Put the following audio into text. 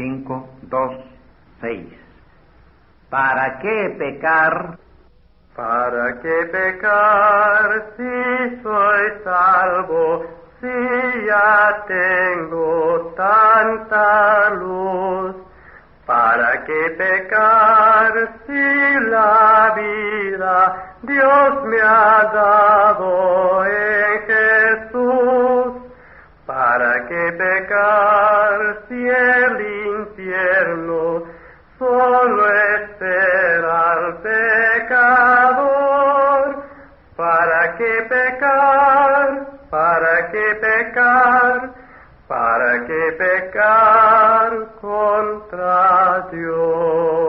5, 2, 6. ¿Para qué pecar? ¿Para qué pecar si soy salvo, si ya tengo tanta luz? ¿Para qué pecar si la vida Dios me ha dado en Jesús? ¿Para qué pecar si el infierno solo espera al pecador? ¿Para qué pecar? ¿Para qué pecar? ¿Para qué pecar contra Dios?